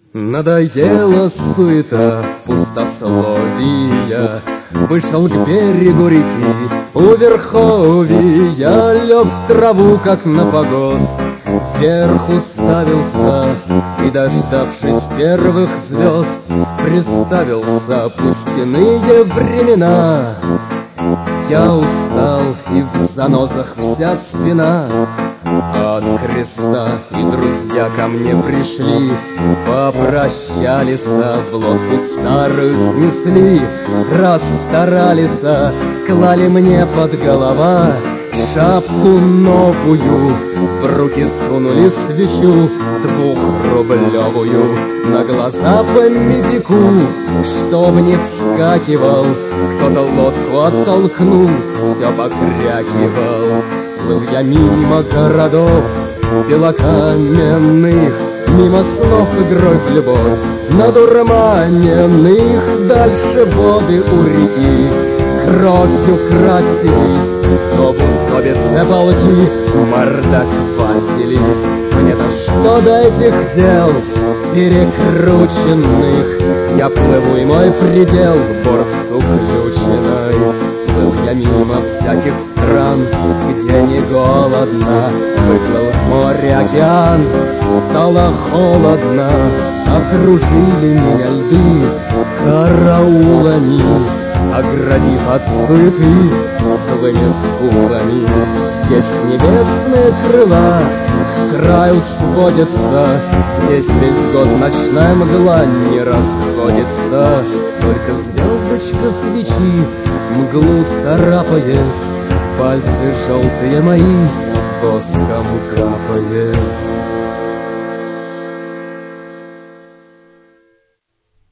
Надоела суета, пустословия. Вышел к берегу реки, у верховья лег в траву, как на погост. Вверх уставился и, дождавшись первых звезд, приставился пустяные времена. Я устал, и в занозах вся спина от креста, и друзья ко мне пришли, попрощались, в лодку старую снесли, расстарались, клали мне под голова шапку новую, в руки сунули свечу двухрублевую, на глаза по медику, чтоб не вскакивал, кто-то лодку оттолкнул, все покрякивал. Плыл я мимо городов белокаменных, мимо снов игрой в любовь надурманенных. Дальше воды у реки кровью красились, то в усобице полки морда квасились. Мне-то что до этих дел перекрученных? Я плыву, и мой предел в борт с уключенной. Плыл я мимо всяких стран, где не голодно. Выплыл в море океан, стало холодно. Окружили меня льды караулами, оградив от суеты своими скулами. Здесь небесные крыла к краю сводятся, здесь весь год ночная мгла не расходится. Только звездочка свечи мглу царапает, пальцы желтые мои воском капает.